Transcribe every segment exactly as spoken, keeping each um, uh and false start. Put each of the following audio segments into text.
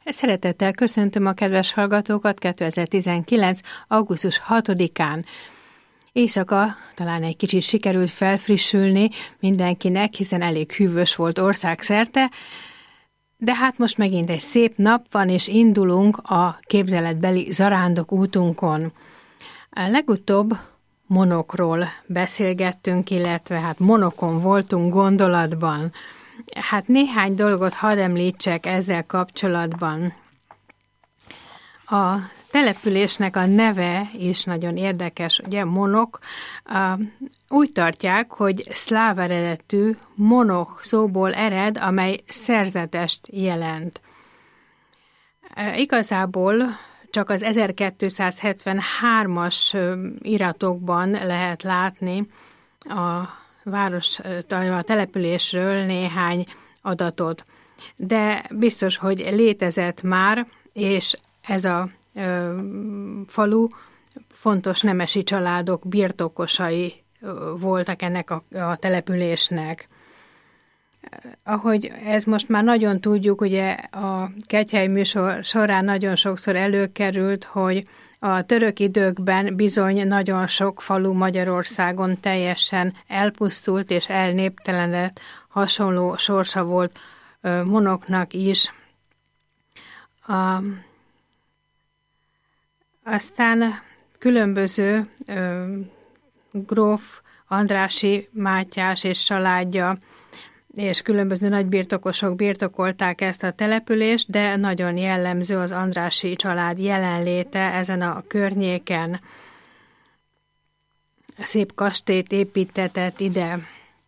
Szeretettel köszöntöm a kedves hallgatókat kétezer-tizenkilenc. augusztus hatodikán. Éjszaka talán egy kicsit sikerült felfrissülni mindenkinek, hiszen elég hűvös volt országszerte, de hát most megint egy szép nap van, és indulunk a képzeletbeli zarándok útunkon. Legutóbb monokról beszélgettünk, illetve hát monokon voltunk gondolatban. Hát néhány dolgot hadd említsek ezzel kapcsolatban. A településnek a neve is nagyon érdekes, ugye monok. Úgy tartják, hogy szláv eredetű monok szóból ered, amely szerzetest jelent. Igazából csak az ezerkétszázhetvenhármas iratokban lehet látni a város, a településről néhány adatot. De biztos, hogy létezett már, és ez a ö, falu fontos nemesi családok birtokosai voltak ennek a, a településnek. Ahogy ez most már nagyon tudjuk, ugye a Kegyhely műsor során nagyon sokszor előkerült, hogy a török időkben bizony nagyon sok falu Magyarországon teljesen elpusztult és elnéptelenedett, hasonló sorsa volt ö, monoknak is. A, aztán különböző ö, gróf Andrássy Mátyás és családja és különböző nagybirtokosok birtokolták ezt a települést, de nagyon jellemző az Andrássy család jelenléte ezen a környéken. Szép kastélyt építetett ide.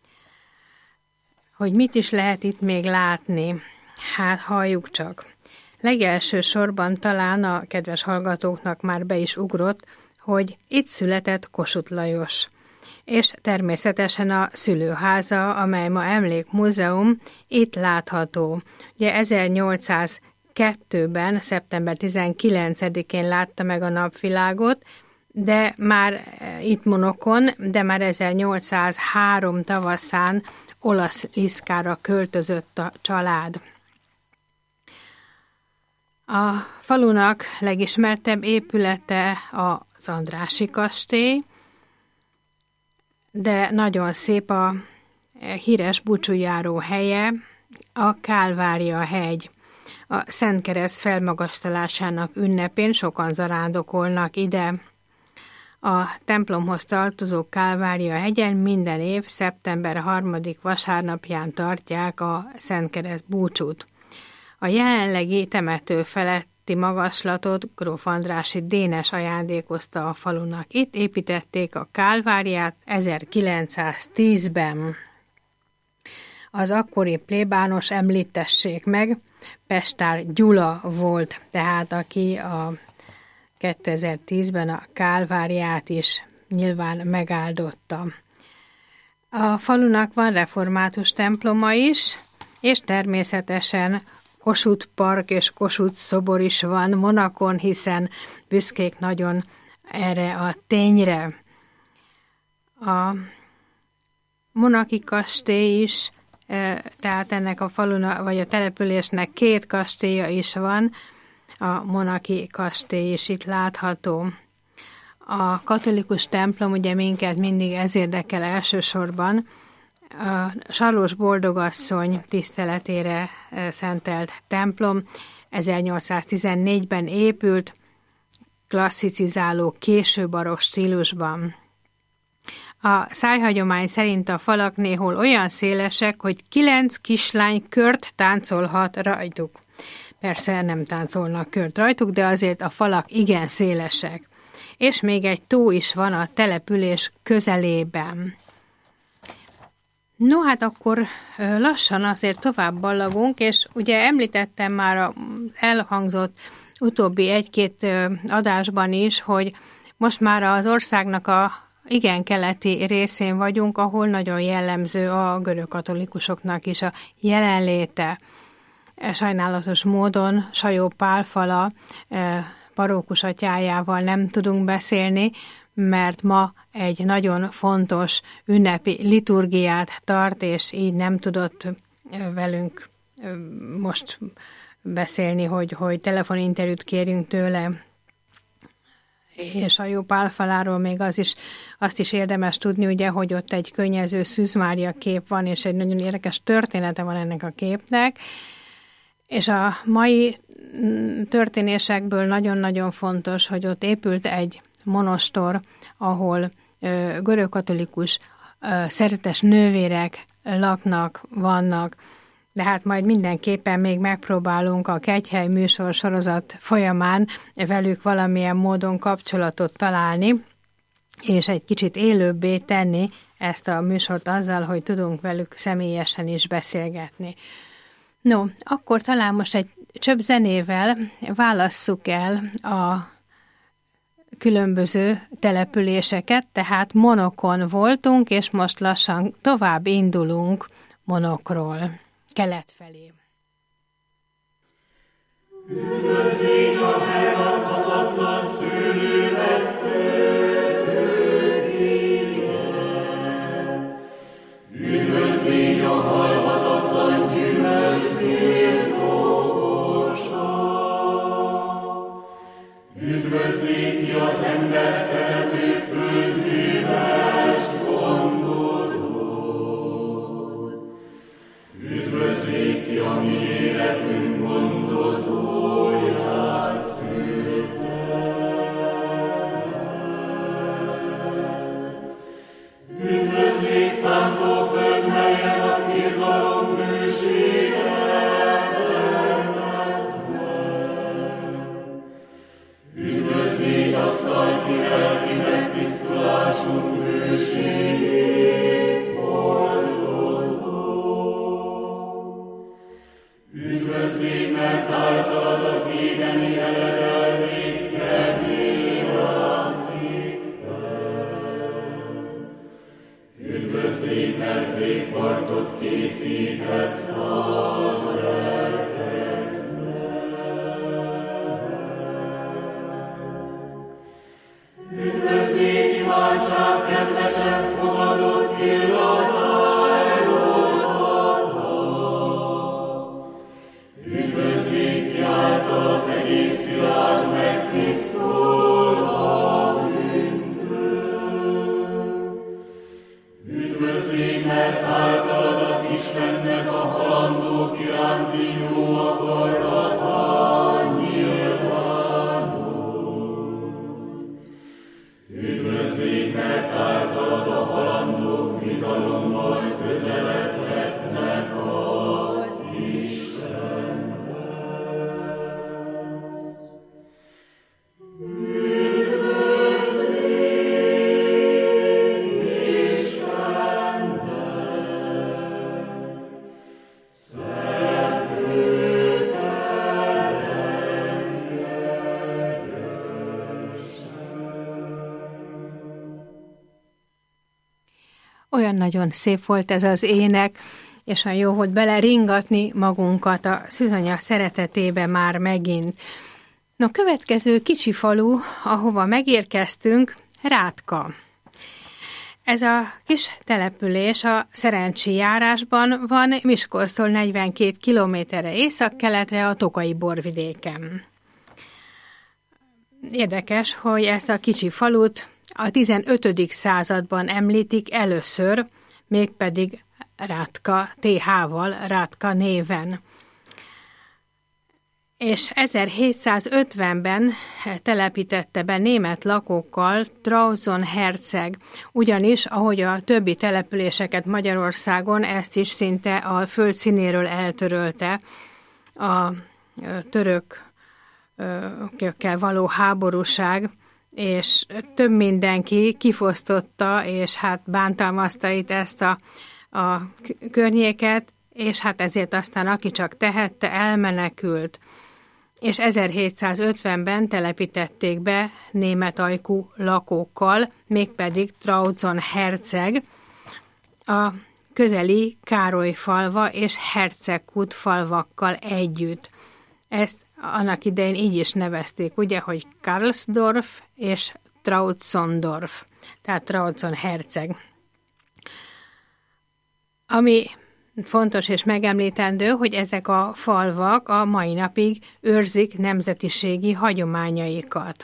Hogy mit is lehet itt még látni? Hát halljuk csak. Legelső sorban talán a kedves hallgatóknak már be is ugrott, hogy itt született Kossuth Lajos. És természetesen a szülőháza, amely ma emlékmúzeum, itt látható. Ugye ezernyolcszázkettőben, szeptember tizenkilencedikén látta meg a napvilágot, de már itt monokon, de már ezernyolcszázhárom tavaszán olasz Liszkára költözött a család. A falunak legismertebb épülete az Andrássy kastély, de nagyon szép a híres búcsújáró helye, a Kálvária hegy. A Szentkereszt felmagasztalásának ünnepén sokan zarándokolnak ide. A templomhoz tartozó Kálvária hegyen minden év szeptember harmadik vasárnapján tartják a Szentkereszt búcsút. A jelenlegi temető feletti magaslatot gróf Andrássy Dénes ajándékozta a falunak. Itt építették a Kálváriát ezerkilencszáztízben. Az akkori plébános, említessék meg, Pestár Gyula volt, tehát aki a kétezer-tízben a Kálváriát is nyilván megáldotta. A falunak van református temploma is, és természetesen Kossuth park és Kossuth szobor is van Monakon, hiszen büszkék nagyon erre a tényre. A monaki kastély is, tehát ennek a falunak, vagy a településnek két kastélya is van, a monaki kastély is itt látható. A katolikus templom, ugye minket mindig ez érdekel elsősorban, a Sarlós Boldogasszony tiszteletére szentelt templom ezernyolcszáztizennégyben épült, klasszicizáló késő barokk stílusban. A szájhagyomány szerint a falak néhol olyan szélesek, hogy kilenc kislány kört táncolhat rajtuk. Persze nem táncolnak kört rajtuk, de azért a falak igen szélesek. És még egy tó is van a település közelében. No, hát akkor lassan azért tovább ballagunk, és ugye említettem már az elhangzott utóbbi egy-két adásban is, hogy most már az országnak a igen keleti részén vagyunk, ahol nagyon jellemző a görögkatolikusoknak is a jelenléte. Sajnálatos módon Sajó Pálfala parókus atyájával nem tudunk beszélni, mert ma egy nagyon fontos ünnepi liturgiát tart, és így nem tudott velünk most beszélni, hogy, hogy telefoninterjút kérjünk tőle, és a jó pálfaláról még az is, azt is érdemes tudni, ugye, hogy ott egy könnyező Szűz Mária kép van, és egy nagyon érdekes története van ennek a képnek, és a mai történésekből nagyon-nagyon fontos, hogy ott épült egy monostor, ahol görögkatolikus szerzetes nővérek laknak, vannak, de hát majd mindenképpen még megpróbálunk a Kegyhely műsor sorozat folyamán velük valamilyen módon kapcsolatot találni, és egy kicsit élőbbé tenni ezt a műsort azzal, hogy tudunk velük személyesen is beszélgetni. No, akkor talán most egy csöbb zenével válasszuk el a különböző településeket, tehát Monokon voltunk, és most lassan tovább indulunk Monokról, kelet felé. Üdvözlégy a megadhatatlan szőlővessző tőkéje, üdvözlégy a halhatatlan gyümölcs birtokosa, üdvözlégy ki az ember szerető földművest gondozód, üdvözlégy ki a mi életünk gondozóját szülte. Üdvözlégy szántóföld, melyen az irgalom bősége termett meg. Üdvözlégy azt a lelki megtisztulásunk bőségét hordozó. Üdvözlégy, mert általad az édeni eledel végtebbé rázik fel. Üdvözlégy, mert végpartot készítesz a lelkednek. Üdvözlégy, imádság kedvesen fogadott illatáldozata. Üdvözlégy, ki által az egész világ megtisztul a bűntől. Üdvözlégy, mert általad az Istennek a halandók iránti jó akarata nyilvánul. Üdvözlégy, mert általad a halandók bizalommal közeledhetnek az Istenhez. Olyan nagyon szép volt ez az ének, és olyan jó volt beleringatni magunkat a szűzanya szeretetébe már megint. No, következő kicsi falu, ahova megérkeztünk, Rátka. Ez a kis település a Szerencsi járásban van, Miskolctól negyvenkét kilométerre északkeletre a Tokai borvidéken. Érdekes, hogy ezt a kicsi falut a tizenötödik században említik először, mégpedig Rátka, té há-val, Rátka néven. És ezerhétszázötvenben telepítette be német lakókkal Trauzon herceg, ugyanis, ahogy a többi településeket Magyarországon, ezt is szinte a föld színéről eltörölte a törökkel való háborúság, és több mindenki kifosztotta, és hát bántalmazta itt ezt a, a környéket, és hát ezért aztán aki csak tehette, elmenekült. És ezerhétszázötvenben telepítették be német ajkú lakókkal, mégpedig Trauzon herceg, a közeli Károlyfalva és Hercegkút falvakkal együtt. Ezt annak idején így is nevezték, ugye, hogy Karlsdorf és Trauzondorf, tehát Trauzon herceg. Ami fontos és megemlítendő, hogy ezek a falvak a mai napig őrzik nemzetiségi hagyományaikat.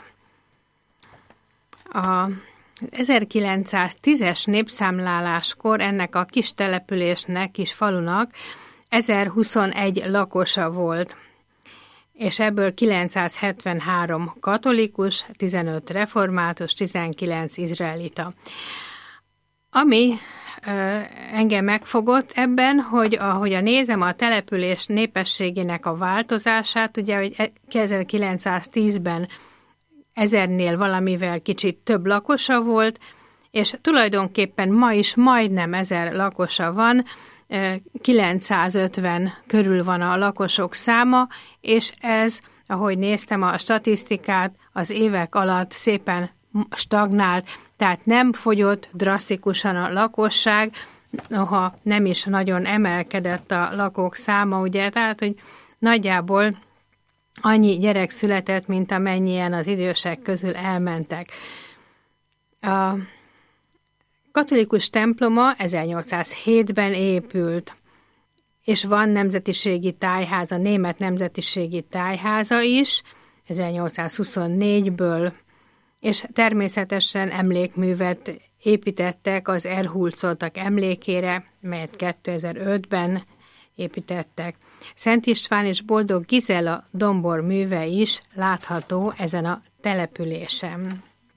A ezerkilencszáztízes népszámláláskor ennek a kis településnek, kis falunak ezerhuszonegy lakosa volt, és ebből kilencszázhetvenhárom katolikus, tizenöt református, tizenkilenc izraelita. Ami ö, engem megfogott ebben, hogy ahogy a nézem a település népességének a változását, ugye, hogy ezerkilencszáztízben ezernél valamivel kicsit több lakosa volt, és tulajdonképpen ma is majdnem ezer lakosa van, kilencszázötven körül van a lakosok száma, és ez, ahogy néztem a statisztikát, az évek alatt szépen stagnált, tehát nem fogyott drasztikusan a lakosság, noha nem is nagyon emelkedett a lakók száma, ugye, tehát, hogy nagyjából annyi gyerek született, mint amennyien az idősek közül elmentek. A katolikus temploma ezernyolcszázhétben épült, és van nemzetiségi tájháza, német nemzetiségi tájháza is, ezernyolcszázhuszonnégyből, és természetesen emlékművet építettek az elhurcoltak emlékére, melyet kétezer-ötben építettek. Szent István és Boldog Gizella dombor műve is látható ezen a településen.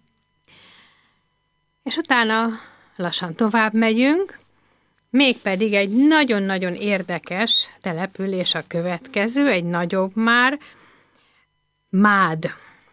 És utána lassan tovább megyünk, mégpedig egy nagyon-nagyon érdekes település a következő, egy nagyobb már, Mád.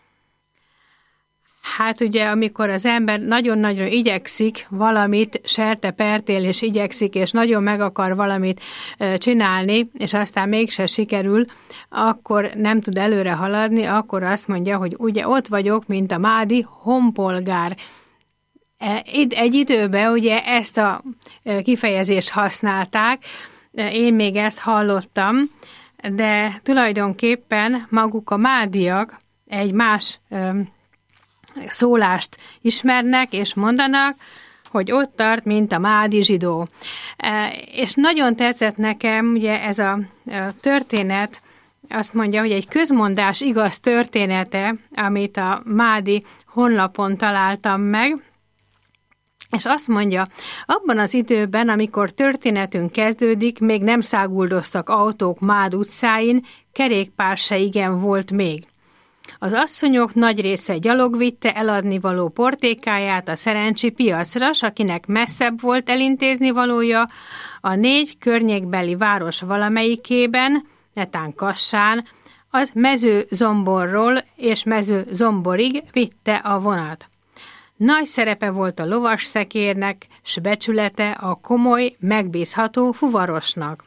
Hát ugye, amikor az ember nagyon-nagyon igyekszik valamit, sertepertél és igyekszik, és nagyon meg akar valamit csinálni, és aztán mégse sikerül, akkor nem tud előre haladni, akkor azt mondja, hogy ugye ott vagyok, mint a mádi honpolgár. Egy időben ugye ezt a kifejezést használták, én még ezt hallottam, de tulajdonképpen maguk a mádiak egy más szólást ismernek és mondanak, hogy ott tart, mint a mádi zsidó. És nagyon tetszett nekem ugye ez a történet, azt mondja, hogy egy közmondás igaz története, amit a mádi honlapon találtam meg, és azt mondja, abban az időben, amikor történetünk kezdődik, még nem száguldoztak autók Mád utcáin, kerékpár se igen volt még. Az asszonyok nagy része gyalog vitte eladnivaló portékáját a szerencsi piacra, s akinek messzebb volt elintézni valója, a négy környékbeli város valamelyikében, netán Kassán, az Mezőzomborról és Mezőzomborig vitte a vonat. Nagy szerepe volt a lovas szekérnek, s becsülete a komoly, megbízható fuvarosnak.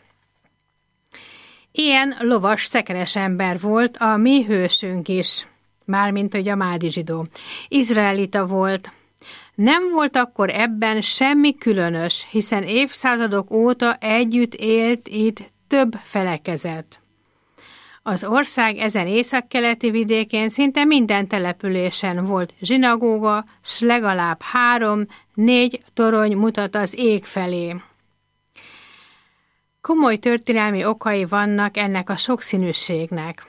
Ilyen lovas szekeres ember volt a mi hősünk is, mármint hogy a mádi zsidó. Izraelita volt. Nem volt akkor ebben semmi különös, hiszen évszázadok óta együtt élt itt több felekezet. Az ország ezen északkeleti vidékén szinte minden településen volt zsinagóga, s legalább három, négy torony mutat az ég felé. Komoly történelmi okai vannak ennek a sokszínűségnek.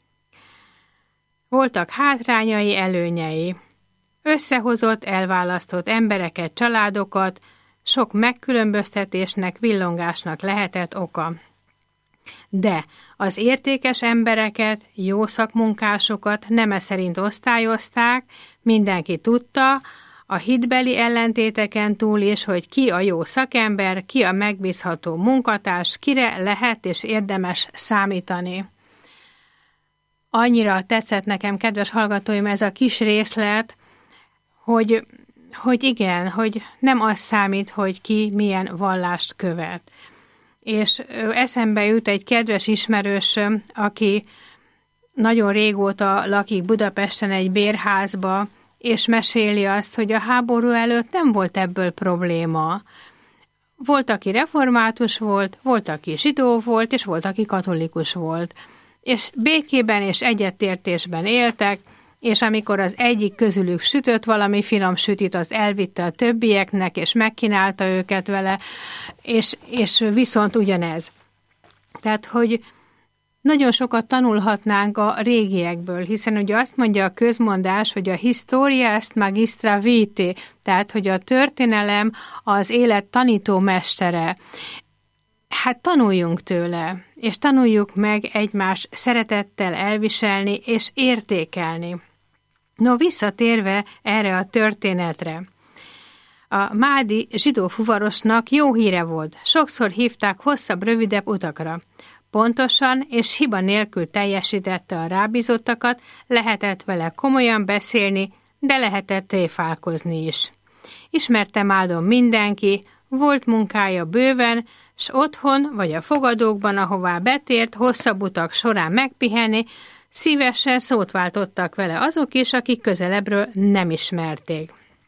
Voltak hátrányai, előnyei. Összehozott, elválasztott embereket, családokat, sok megkülönböztetésnek, villongásnak lehetett oka. De az értékes embereket, jó szakmunkásokat neme szerint osztályozták, mindenki tudta, a hitbeli ellentéteken túl is, hogy ki a jó szakember, ki a megbízható munkatárs, kire lehet és érdemes számítani. Annyira tetszett nekem, kedves hallgatóim, ez a kis részlet, hogy, hogy igen, hogy nem az számít, hogy ki milyen vallást követ. És eszembe jut egy kedves ismerősöm, aki nagyon régóta lakik Budapesten egy bérházba, és meséli azt, hogy a háború előtt nem volt ebből probléma. Volt, aki református volt, volt, aki zsidó volt, és volt, aki katolikus volt. És békében és egyetértésben éltek, és amikor az egyik közülük sütött valami finom sütit, az elvitte a többieknek, és megkínálta őket vele, és, és viszont ugyanez. Tehát, hogy nagyon sokat tanulhatnánk a régiekből, hiszen ugye azt mondja a közmondás, hogy a historia est magistra vitae, tehát, hogy a történelem az élet tanító mestere. Hát tanuljunk tőle, és tanuljuk meg egymást szeretettel elviselni és értékelni. No, visszatérve erre a történetre. A Mádi zsidó fuvarosnak jó híre volt, sokszor hívták hosszabb, rövidebb utakra. Pontosan és hiba nélkül teljesítette a rábízottakat, lehetett vele komolyan beszélni, de lehetett tréfálkozni is. Ismerte Mádon mindenki, volt munkája bőven, s otthon vagy a fogadókban, ahová betért, hosszabb utak során megpihenni, szívesen szót váltottak vele azok is, akik közelebbről nem ismerték.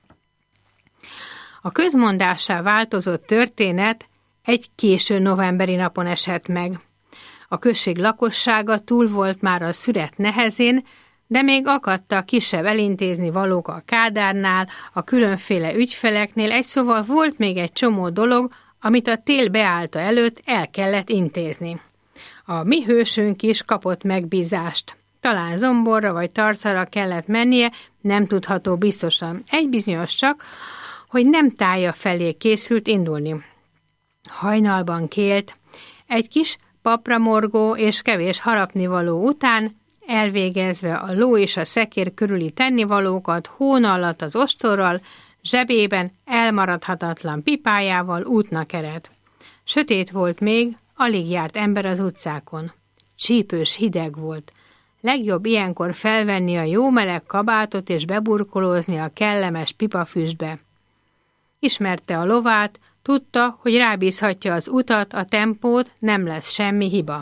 A közmondássá változott történet egy késő novemberi napon esett meg. A község lakossága túl volt már a szüret nehezén, de még akadtak kisebb elintézni valók a Kádárnál, a különféle ügyfeleknél, egy szóval volt még egy csomó dolog, amit a tél beállta előtt el kellett intézni. A mi hősünk is kapott megbízást. Talán Zomborra vagy Tarcalra kellett mennie, nem tudható biztosan. Egy bizonyos csak, hogy nem Tája felé készült indulni. Hajnalban kélt, egy kis papramorgó és kevés harapnivaló után, elvégezve a ló és a szekér körüli tennivalókat, hóna alatt az ostorral, zsebében elmaradhatatlan pipájával útnak eredt. Sötét volt még, alig járt ember az utcákon. Csípős hideg volt. Legjobb ilyenkor felvenni a jó meleg kabátot és beburkolózni a kellemes pipafüstbe. Ismerte a lovát, tudta, hogy rábízhatja az utat, a tempót, nem lesz semmi hiba.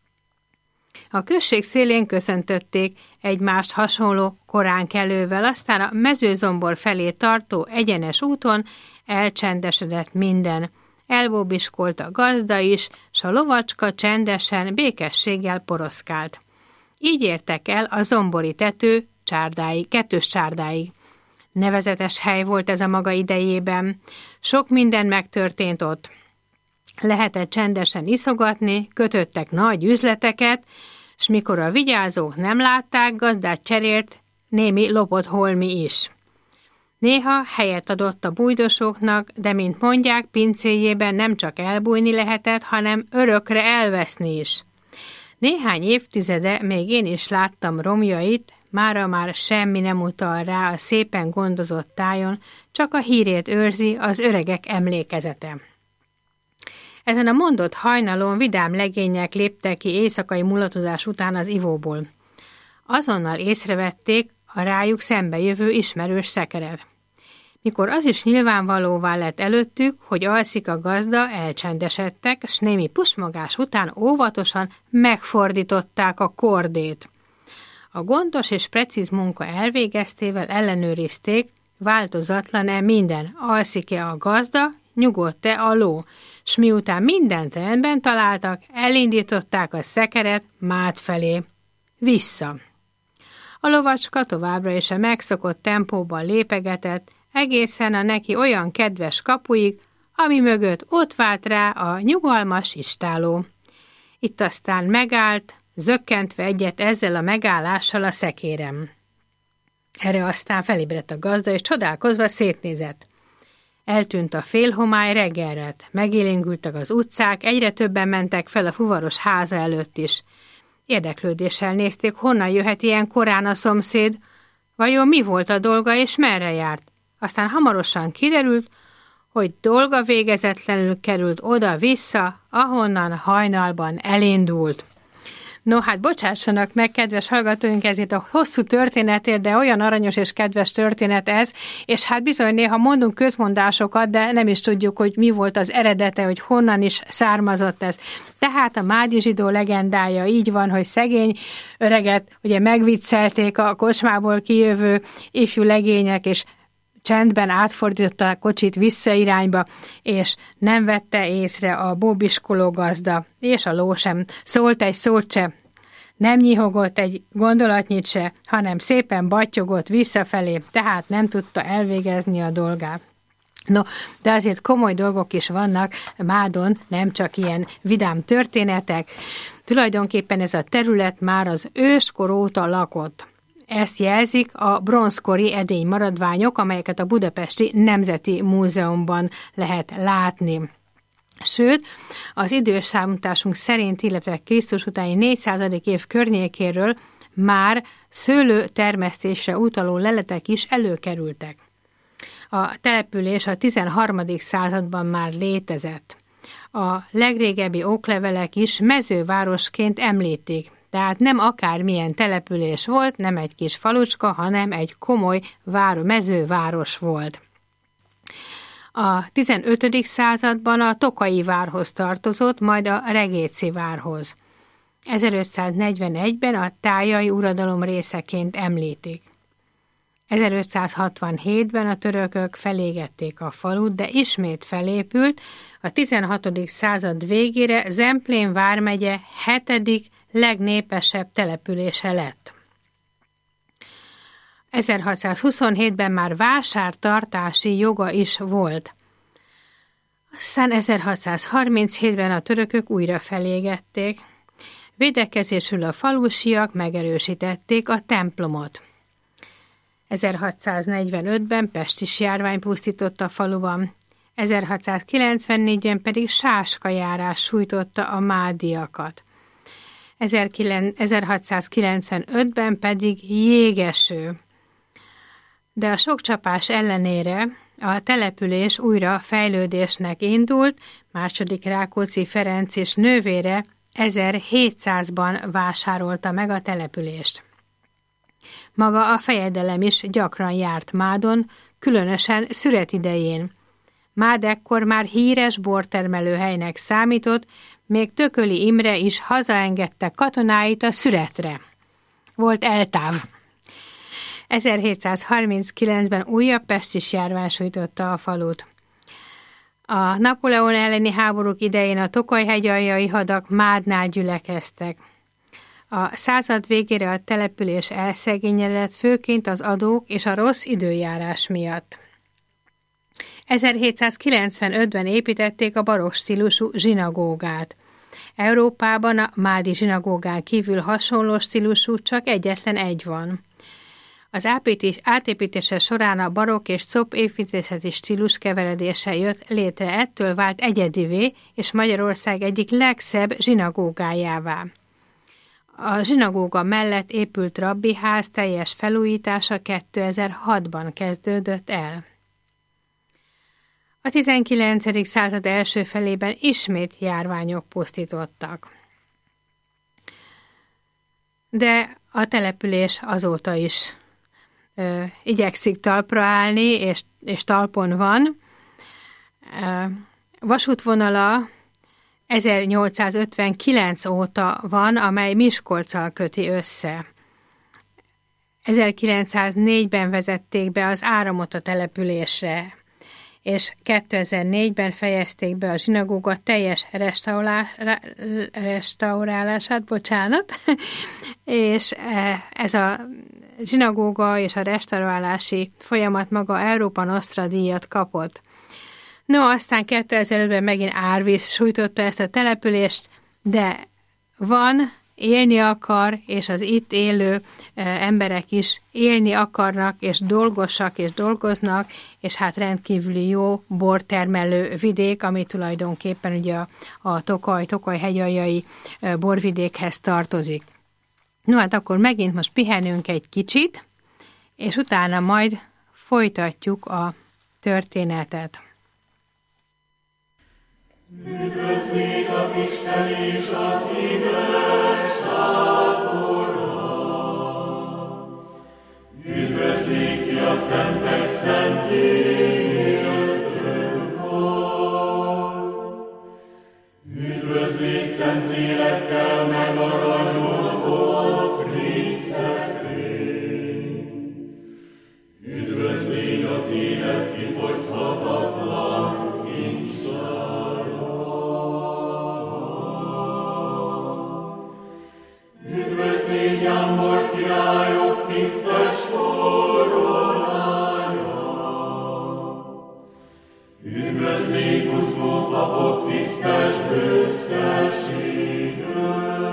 A község szélén köszöntötték egymást hasonló koránkelővel, aztán a Mezőzombor felé tartó egyenes úton elcsendesedett minden. Elbóbiskolt a gazda is, s a lovacska csendesen, békességgel poroszkált. Így értek el a zombori tető csárdáig, kettős csárdáig. Nevezetes hely volt ez a maga idejében. Sok minden megtörtént ott. Lehetett csendesen iszogatni, kötöttek nagy üzleteket, s mikor a vigyázók nem látták, gazdát cserélt némi lopott holmi is. Néha helyet adott a bújdosóknak, de mint mondják, pincéjében nem csak elbújni lehetett, hanem örökre elveszni is. Néhány évtizede még én is láttam romjait, mára már semmi nem utal rá a szépen gondozott tájon, csak a hírét őrzi az öregek emlékezete. Ezen a mondott hajnalon vidám legények léptek ki éjszakai mulatozás után az ivóból. Azonnal észrevették a rájuk szembejövő ismerős szekeret. Mikor az is nyilvánvalóvá lett előttük, hogy alszik a gazda, elcsendesedtek, s némi pusmogás után óvatosan megfordították a kordét. A gondos és precíz munka elvégeztével ellenőrizték, változatlan-e minden, alszik-e a gazda, nyugodt-e a ló, s miután mindent rendben találtak, elindították a szekeret Mád felé. Vissza. A lovacska továbbra is a megszokott tempóban lépegetett, egészen a neki olyan kedves kapuig, ami mögött ott vált rá a nyugalmas istáló. Itt aztán megállt, zökkentve egyet ezzel a megállással a szekérem. Erre aztán felébredt a gazda, és csodálkozva szétnézett. Eltűnt a félhomály reggelret, megélénkültek az utcák, egyre többen mentek fel a fuvaros háza előtt is. Érdeklődéssel nézték, honnan jöhet ilyen korán a szomszéd, vajon mi volt a dolga és merre járt. Aztán hamarosan kiderült, hogy dolga végezetlenül került oda-vissza, ahonnan hajnalban elindult. No, hát bocsássanak meg, kedves hallgatóink, ezért a hosszú történetért, de olyan aranyos és kedves történet ez, és hát bizony néha mondunk közmondásokat, de nem is tudjuk, hogy mi volt az eredete, hogy honnan is származott ez. Tehát a mádi zsidó legendája így van, hogy szegény öreget ugye megviccelték a kocsmából kijövő ifjú legények, és csendben átfordította a kocsit visszairányba, és nem vette észre a bóbiskoló gazda, és a ló sem szólt egy szót se. Nem nyihogott egy gondolatnyit se, hanem szépen battyogott visszafelé, tehát nem tudta elvégezni a dolgát. No, de azért komoly dolgok is vannak Mádon, nem csak ilyen vidám történetek. Tulajdonképpen ez a terület már az őskor óta lakott. Ezt jelzik a bronzkori edénymaradványok, amelyeket a Budapesti Nemzeti Múzeumban lehet látni. Sőt, az időszámításunk szerint, illetve Krisztus utáni négyszázadik év környékéről már szőlőtermesztésre utaló leletek is előkerültek. A település a tizenharmadik században már létezett. A legrégebbi oklevelek is mezővárosként említik, tehát nem akármilyen település volt, nem egy kis falucska, hanem egy komoly vár, mezőváros volt. A tizenötödik században a Tokaji várhoz tartozott, majd a Regéci várhoz. ezerötszáznegyvenegyben a tájai uradalom részeként említik. ezerötszázhatvanhétben a törökök felégették a falut, de ismét felépült, a tizenhatodik század végére Zemplén vármegye hetedik legnépesebb települése lett. ezerhatszázhuszonhétben már vásártartási joga is volt. Aztán ezerhatszázharminchétben a törökök újra felégették. Védekezésül a falusiak megerősítették a templomot. ezerhatszáznegyvenötben pestis járvány pusztította a faluban, ezerhatszázkilencvennégyben pedig sáskajárás sújtotta a mádiakat. ezerhatszázkilencvenötben pedig jégeső. De a sok csapás ellenére a település újra fejlődésnek indult, második Rákóczi Ferenc és nővére ezerhétszázban vásárolta meg a települést. Maga a fejedelem is gyakran járt Mádon, különösen szüret idején. Mád ekkor már híres bortermelőhelynek számított, még Tököli Imre is hazaengedte katonáit a Szüretre. Volt eltáv. ezerhétszázharminckilencben újabb pestis járvány sújtotta a falut. A Napóleon elleni háborúk idején a Tokaj-hegyaljai hadak Mádnál gyülekeztek. A század végére a település elszegényedett, főként az adók és a rossz időjárás miatt. ezerhétszázkilencvenötben építették a barokk stílusú zsinagógát. Európában a mádi zsinagógán kívül hasonló stílusú csak egyetlen egy van. Az átépítése során a barokk és cop építészeti stílus keveredése jött létre, ettől vált egyedivé, és Magyarország egyik legszebb zsinagógájává. A zsinagóga mellett épült rabbiház teljes felújítása kétezer-hatban kezdődött el. A tizenkilencedik század első felében ismét járványok pusztítottak. De a település azóta is ö, igyekszik talpra állni, és, és talpon van. Ö, vasútvonala ezernyolcszázötvenkilenc óta van, amely Miskolccal köti össze. ezerkilencszáznégyben vezették be az áramot a településre, és kétezer-négyben fejezték be a zsinagóga teljes restaurálását, bocsánat, és ez a zsinagóga és a restaurálási folyamat maga Európa Nostra díjat kapott. No, aztán kétezer-ötben megint árvíz sújtotta ezt a települést, de van, élni akar, és az itt élő emberek is élni akarnak, és dolgosak, és dolgoznak, és hát rendkívüli jó bortermelő vidék, ami tulajdonképpen ugye a, a Tokaj, Tokaj-hegyaljai borvidékhez tartozik. No, hát akkor megint most pihenünk egy kicsit, és utána majd folytatjuk a történetet. Üdvözlik az Isten és az igazságra. Üdvözlik ki a szentek szentélyéltőkor. Üdvözlik szent lélekkel megaranyozott részekrény. Üdvözlik az élet kifogyhatatlan kincsár. Jámbor királyok tisztes koronája. Üdvözlégy buzgó papok tisztes büszkesége.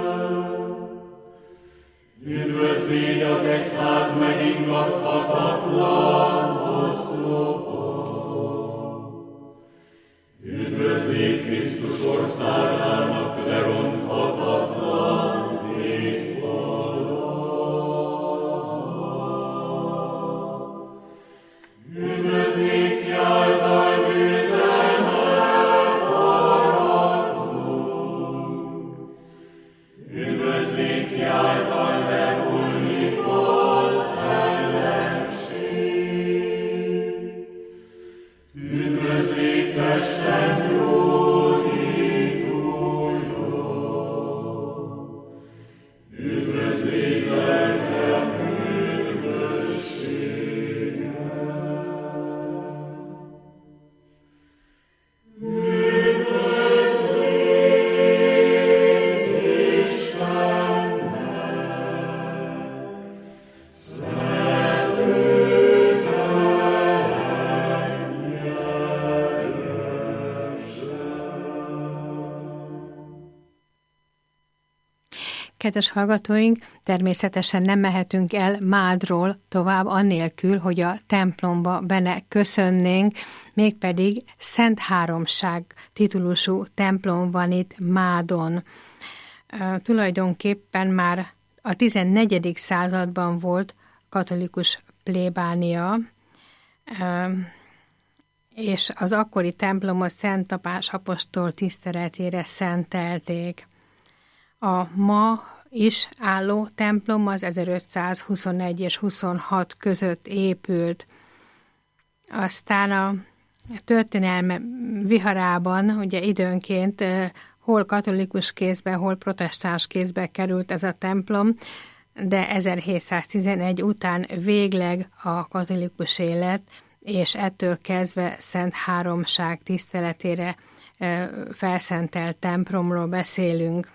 Üdvözlégy az egyház megingathatatlan oszlopa. Üdvözlégy Krisztus országának leronthatatlan végfala. Üdvözlégy ki által győzelmet aratunk. Üdvözlégy ki által lehullik az ellenség. Üdvözlégy Pesten gyógyítója. Üdvözlégy lelkem üdvössége. Üdvözlégy Istennek, szent Kedves hallgatóink, természetesen nem mehetünk el Mádról tovább annélkül, hogy a templomba benne köszönnénk, mégpedig Szent Háromság titulusú templom van itt Mádon. Uh, tulajdonképpen már a tizennegyedik században volt katolikus plébánia, uh, és az akkori templomot Szent Tapás apostol tiszteletére szentelték. A ma is álló templom az ezerötszázhuszonegy és huszonhat között épült. Aztán a történelme viharában ugye időnként hol katolikus kézbe, hol protestáns kézbe került ez a templom, de ezerhétszáztizenegy után végleg a katolikus élet, és ettől kezdve Szent Háromság tiszteletére felszentelt templomról beszélünk.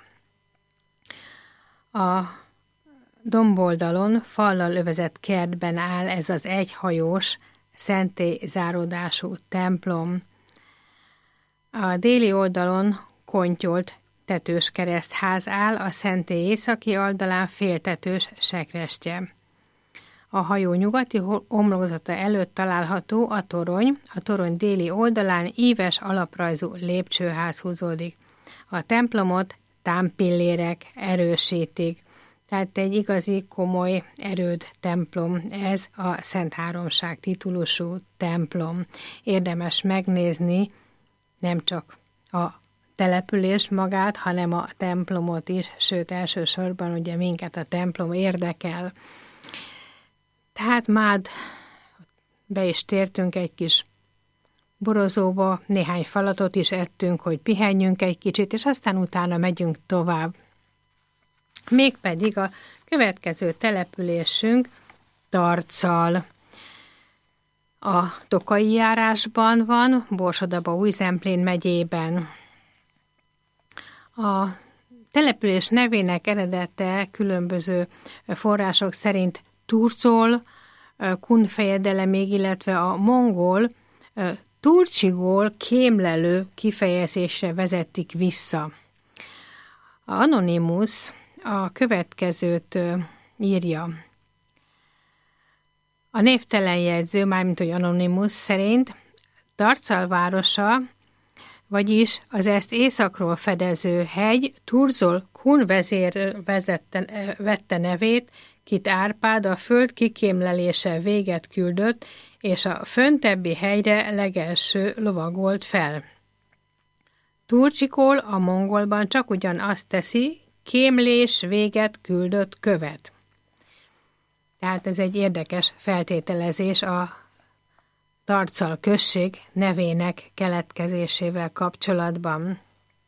A domboldalon fallal övezett kertben áll ez az egyhajós, szentélyzáródású templom. A déli oldalon kontyolt tetős keresztház áll, a szentély északi oldalán féltetős sekrestye. A hajó nyugati homlokzata előtt található a torony, a torony déli oldalán íves alaprajzú lépcsőház húzódik. A templomot támpillérek erősítik, tehát egy igazi komoly erőd templom, ez a Szent Háromság titulusú templom. Érdemes megnézni nem csak a település magát, hanem a templomot is, sőt elsősorban ugye minket a templom érdekel. Tehát Mád be is tértünk egy kis borozóba, néhány falatot is ettünk, hogy pihenjünk egy kicsit, és aztán utána megyünk tovább. Mégpedig a következő településünk Tarcal. A Tokai járásban van, Borsodaba-Újzemplén megyében. A település nevének eredete különböző források szerint turcol, kunfejedele még, illetve a mongol turcsigol kémlelő kifejezésre vezetik vissza. A Anonymus a következőt írja. A névtelen jegyző, mármint hogy Anonymus szerint Tarcal városa, vagyis az ezt északról fedező hegy Turzol kun vezér vezette, vette nevét, kit Árpád a föld kikémlelése véget küldött, és a föntebbi hegyre legelső lovagolt fel. Turcsikol a mongolban csak ugyan azt teszi, kémlés véget küldött követ. Tehát ez egy érdekes feltételezés a Tarcal község nevének keletkezésével kapcsolatban.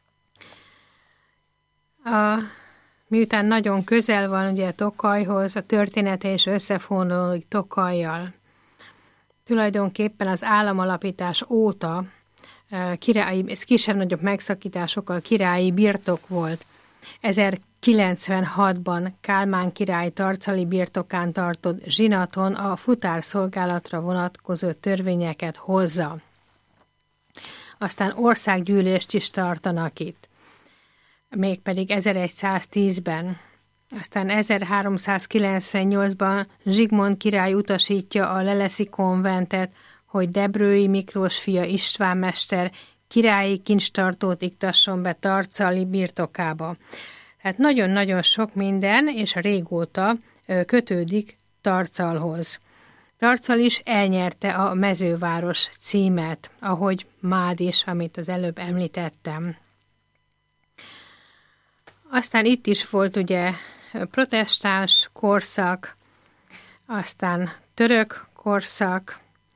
A, miután nagyon közel van ugye Tokajhoz, a története is összefonódik Tokajjal. Tulajdonképpen az államalapítás óta királyi, ez kisebb-nagyobb megszakításokkal királyi birtok volt. ezerkilencszázkilencvenhatban Kálmán király tarcali birtokán tartott zsinaton a futárszolgálatra vonatkozó törvényeket hozza. Aztán országgyűlést is tartanak itt, mégpedig ezeregyszáztízben. Aztán ezerháromszázkilencvennyolcban Zsigmond király utasítja a leleszi konventet, hogy Debrői Miklós fia István mester királyi kincstartót iktasson be tarcali birtokába. Tehát nagyon-nagyon sok minden, és régóta kötődik Tarcalhoz. Tarcal is elnyerte a mezőváros címet, ahogy Mád is, amit az előbb említettem. Aztán itt is volt ugye protestáns korszak, aztán török korszak,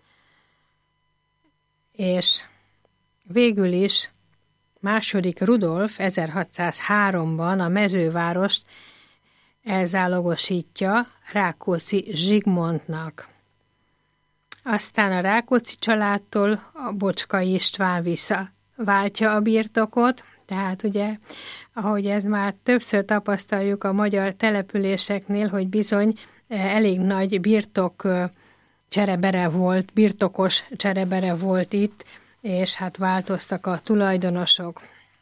és végül is második Rudolf ezerhatszázháromban a mezővárost elzálogosítja Rákóczi Zsigmondnak. Aztán a Rákóczi családtól a Bocskai István visszaváltja a birtokot, tehát ugye, ahogy ez már többször tapasztaljuk a magyar településeknél, hogy bizony elég nagy birtok cserebere volt, birtokos cserebere volt itt, és hát változtak a tulajdonosok.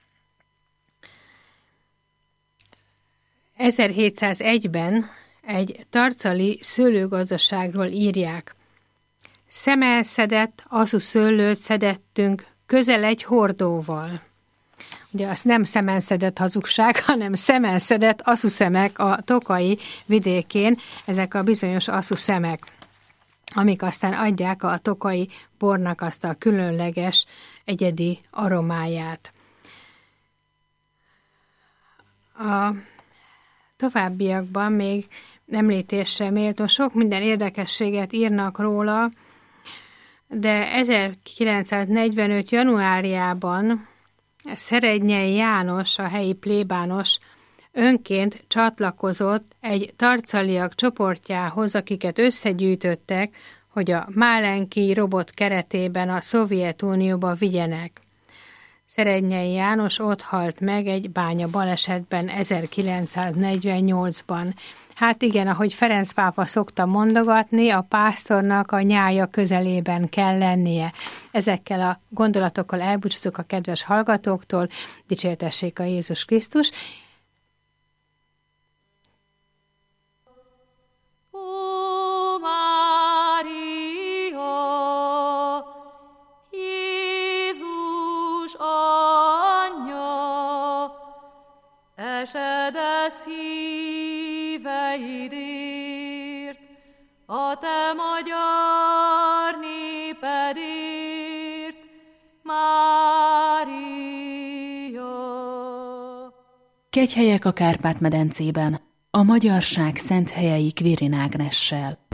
ezerhétszázegyben egy tarcali szőlőgazdaságról írják. Szemelszedett, aszú szőlőt szedettünk közel egy hordóval. Ugye az nem szemenszedett hazugság, hanem szemenszedett aszuszemek a Tokai vidékén, ezek a bizonyos aszuszemek, amik aztán adják a tokai bornak azt a különleges, egyedi aromáját. A továbbiakban még említésre méltó sok minden érdekességet írnak róla, de ezerkilencszáznegyvenöt januárjában Szerednyei János, a helyi plébános önként csatlakozott egy tarcaliak csoportjához, akiket összegyűjtöttek, hogy a Málenki robot keretében a Szovjetunióba vigyenek. Szerednyei János ott halt meg egy bánya balesetben ezerkilencszáznegyvennyolcban. Hát igen, ahogy Ferenc pápa szokta mondogatni, a pásztornak a nyája közelében kell lennie. Ezekkel a gondolatokkal elbúcsúzok a kedves hallgatóktól, dicsértessék a Jézus Krisztus. Esedesz híveidért, a te magyar népedért, Mária. Kegyhelyek a Kárpát-medencében, a magyarság szent helyei Kvirin Ágnessel.